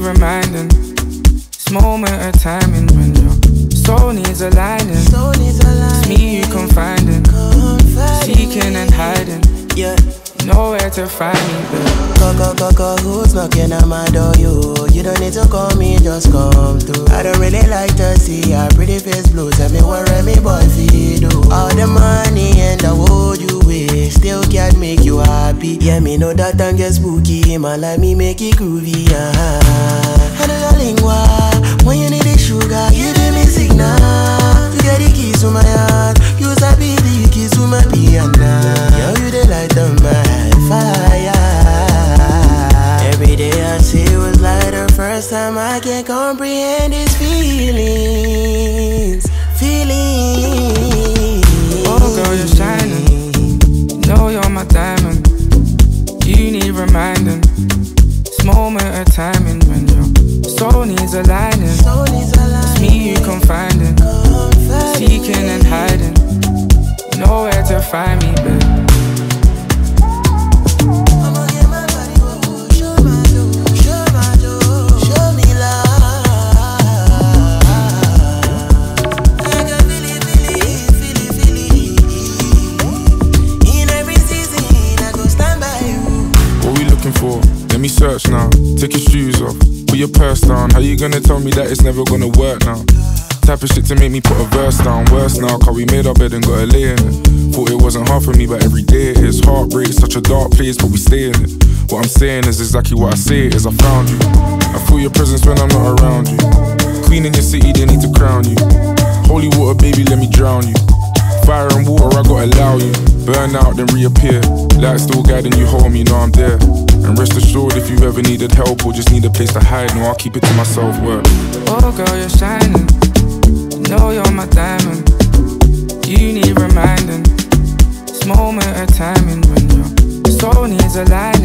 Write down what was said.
reminding. This moment of timing when your soul needs aligning. It's me you confiding, seeking and hiding. Yeah. Nowhere to find me, babe. Who's knocking at my door? You don't need to call me, just come through. I don't really like to see your pretty face blue. Tell me what me boy feel do. All the money and the world you wish still can't make you happy. Yeah, me know that time get spooky. Man like me make it groovy. I know your lingua. When you need the sugar, you give me signal. You get the keys to my heart. You sabi the keys to my piano. Yeah, you the light of my fire. Every day I see it was like the first time. I can't comprehend these feelings. Oh girl, you're shining. Know you're my diamond. You need reminding. This moment of timing when your soul needs aligning. It's me you confiding, seeking and hiding. Nowhere to find me, babe. For. Let me search now, take your shoes off, put your purse down. How you gonna tell me that it's never gonna work now? Type of shit to make me put a verse down. Worse now, cause we made our bed and got a lay in it. Thought it wasn't hard for me, but every day it is. Heartbreak, such a dark place, but we stay in it. What I'm saying is exactly what I say it is. I found you, I feel your presence when I'm not around you. Queen in your city, they need to crown you. Holy water, baby, let me drown you. Fire and water, I gotta allow you. Burn out, then reappear. Light still guiding you home, you know I'm there. And rest assured, if you ever needed help or just need a place to hide, no, I'll keep it to myself, word. Oh girl, you're shining. Know you're my diamond. You need reminding. This moment of timing when your soul needs aligning.